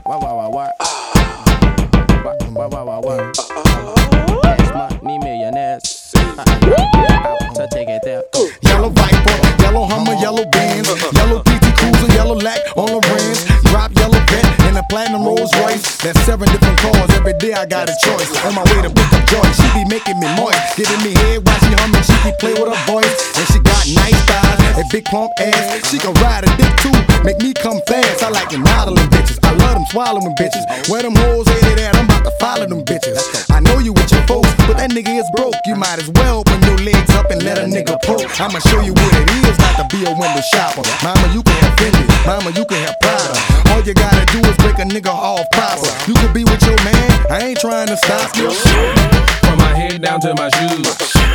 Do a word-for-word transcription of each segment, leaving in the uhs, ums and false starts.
Wah wah wah wah. Wah wah wah wah. Cash money millionaires. So take it there. Yellow Viper, yellow Hummer, yellow Benz, yellow P T Cruiser, yellow Lack on the rims, drop yellow vet and a platinum Rolls Royce. That's seven different cars. Every day I got a choice. On my way to pick up Joy, she be making me moist, giving me head while she humming. She can play with her voice, and she got nice thighs, a big plump ass. She can ride a dick too, make me come fast. I like them modeling bitches. I love them swallowing bitches. Where them hoes headed at? I'm about to follow them bitches. I know you with your folks, but that nigga is broke. You might as well open your legs up and let a nigga poke. I'ma show you what it is not to be a window shopper. Mama, you can have Fendi. Mama, you can have Prada. All you gotta do is break a nigga off proper. You could be with your man, I ain't trying to stop you. From my head down to my shoes,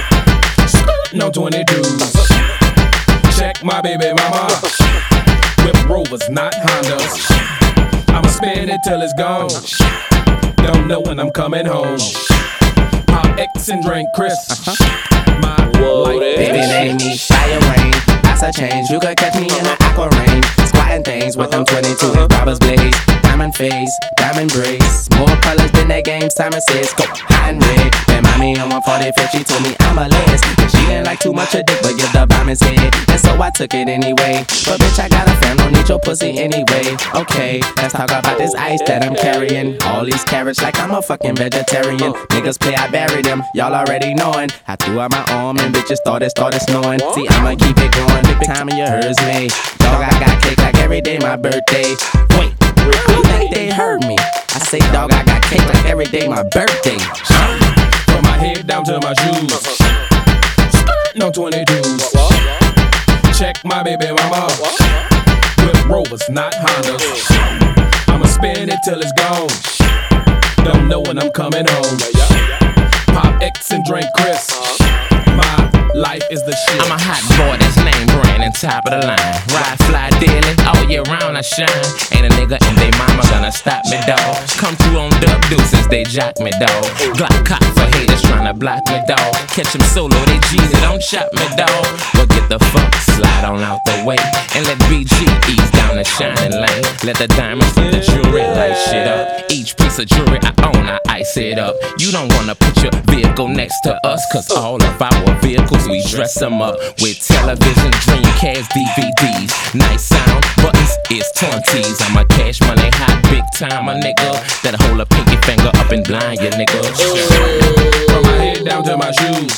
no twenty-twos. Check my baby mama. Whip Rovers, not Hondas. I'ma spend it till it's gone. Don't know when I'm coming home. Pop X and drink Chris. My life, baby, name me fire rain. That's a change. You could catch me in the aqua rain, squatting things with them twenty-two robbers blaze. Diamond face, diamond brace, more colors than that game. Simon says go high and red. Then mommy on one forty-fifth, she told me I'm a les. And she didn't like too much of dick, but give the diamonds head. And so I took it anyway. But bitch, I got a fam, don't need your pussy anyway. Okay, let's talk about this ice that I'm carrying. All these carrots like I'm a fucking vegetarian. Niggas play, I bury them, y'all already knowing. I threw out my arm and bitches started, started snowing. See, I'ma keep it going, big time in your hers me. Dog, I got cake like every day my birthday. Wait, you think they heard me? I say, dog, I got cake like every day my birthday. From my head down to my shoes, no twenty-twos. Check my baby mama. Whip Rovers, not Hondas. I'ma spend it till it's gone. Don't know when I'm coming home. Pop X and drink Chris. My life is the shit. I'm a hot boy that's name brand and top of the line. Ride, fly daily, all year round I shine. Ain't a nigga and they mama gonna stop me, dawg. Come through on dub deuces, they jock me, dawg. Glock cock for haters tryna block me, dawg. Catch them solo, they G's, they don't chop me, dawg. Well, get the fuck, slide on out the way. And let B G ease down the shining lane. Let the diamonds from the jewelry light shit up. Each piece of jewelry I own, I ice it up. You don't wanna put your vehicle next to us, cause all of our vehicles, we dress them up with television, Dreamcast, D V Ds. Nice sound, buttons is twenties. I'm a cash money hot, big time a nigga that hold a pinky finger up and blind you nigga. From my head down to my shoes,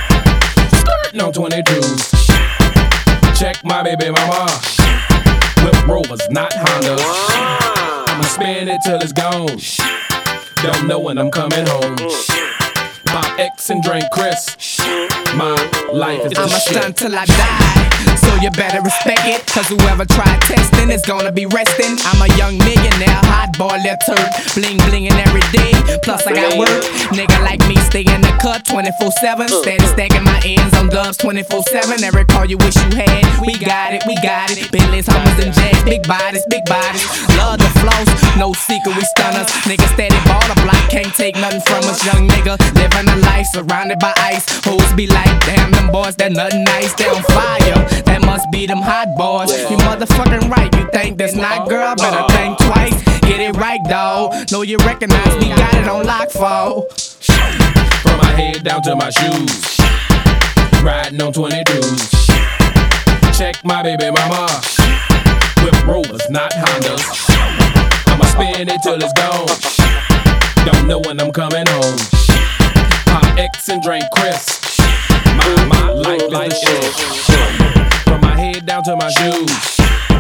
no twenty-twos. Check my baby mama. Whip Rovers, not Hondas. I'ma spend it till it's gone. Don't know when I'm coming home. Pop X and drink Chris. My life is the I'ma shit. stunt till I die, so you better respect it. Cause whoever tried testing is gonna be resting. I'm a young millionaire, hot boy, lil' turd. Bling blingin' every day, plus I got work. Nigga like me stay in the cut twenty-four seven. Steady stacking my ends on dubs twenty-four seven. Every call you wish you had, we got it, we got it. Bentleys, Hummers, and Jacks, big bodies, big bodies. Love the flows, no secret, we stunners. Nigga steady ball the block, can't take nothing from us. Young nigga, living a life surrounded by ice. Hoes be like, damn, them boys, that nothing nice. They on fire, that must be them hot boys. You motherfucking right, you think that's not, girl? Better think twice, get it right, dawg. Know you recognize me, got it on lock, for. From my head down to my shoes, riding on twenty-twos. Check my baby mama. Whip Rovers, not Hondas. I'ma spend it till it's gone. Don't know when I'm coming home. Pop X and drink Chris. My, my life is the shit. From my head down to my shoes,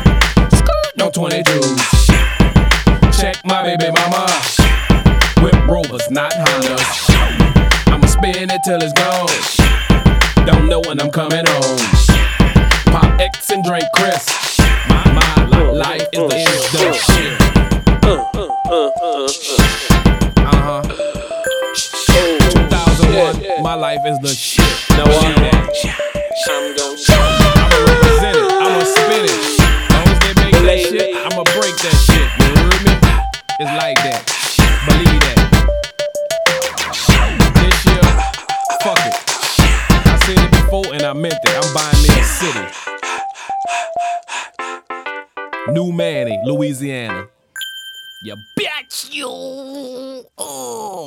no twenty-twos. Check my baby mama. Whip Rovers, not Hondas. I'ma spend it till it's gone. Don't know when I'm coming home. Pop X and drink Chris. My, my life is the shit. Uh-huh. two thousand one, my life is the shit. Now I'm I'm gon' I'ma represent it, I'ma spin it. As long as they make that shit, I'ma break that shit. You heard me? It's like that. Believe that. This year, fuck it. I said it before and I meant it. I'm buying me a city. New Manny, Louisiana. You bitch, you. Oh.